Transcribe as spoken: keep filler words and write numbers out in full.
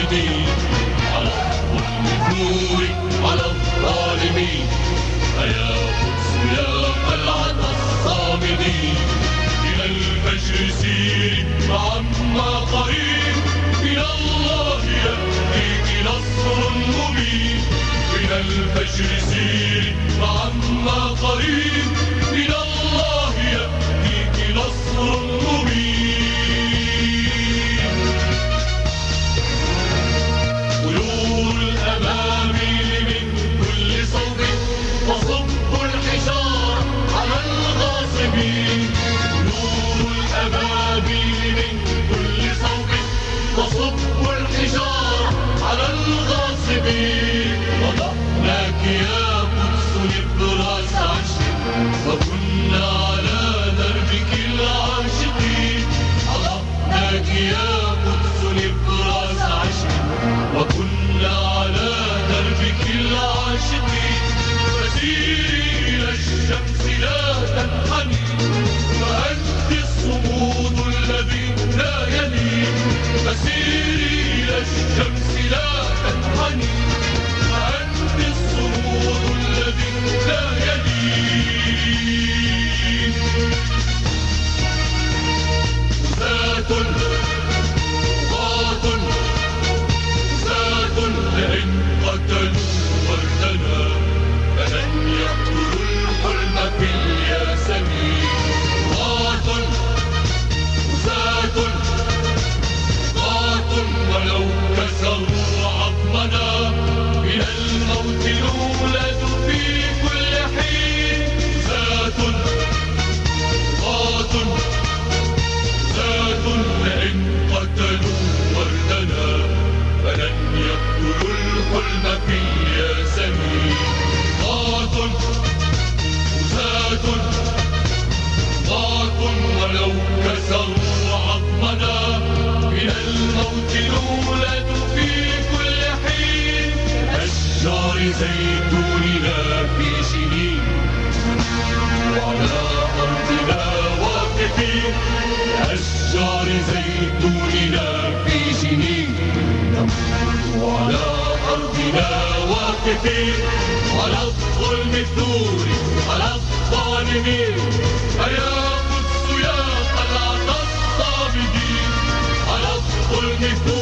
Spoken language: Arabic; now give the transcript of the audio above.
الصامدين، على الظلم نوري على الظالمين. فيا قدس يا قلعة الصامدين، إلى الفجر سيري عما قريب، من الله يأتيك نصر مبين. إلى الفجر سيري عما قريب، من الله يأتيك نصر مبين. طيور الأبابيل من كل صوب، وصب الحجار على الغاصبين. طيور الأبابيل من كل صوب، وصب الحجار على الغاصبين. وضعناك يا قدس نبراس عشق، وكنا على دربك العاشقين. وضعناك يا قدس نبراس عشق، وكنا على دربك العاشقين. فسيري إلى الشمس لا تنحني، فأنت الصمود الذي لا يلين. فسيري إلى الشمس لا تنحني، فأنت الصمود الذي لا يلين. ذات ضاة ذات لئن قتلوا وردنا، فلن يقتلوا الحلم في الياسمين. ضاة ذات ضاة ولو كسروا عظمنا، من الموت نولد في كل حين. ذات ضاة ذات لئن قتلوا وردنا، فلن يقتلوا الحلم في الياسمين. ضاة ذات ضاة ولو كسروا عظمنا، من الموت نولد في كل حين. أشجار زيتوننا في سنين، وعلى أرضنا واقفين. أشجار زيتوننا في سنين، وعلى أرضنا واقفين. على الظلم الثوري على الظالمين، فيا قدس يا قلعة الصامدين. على الظلم الثوري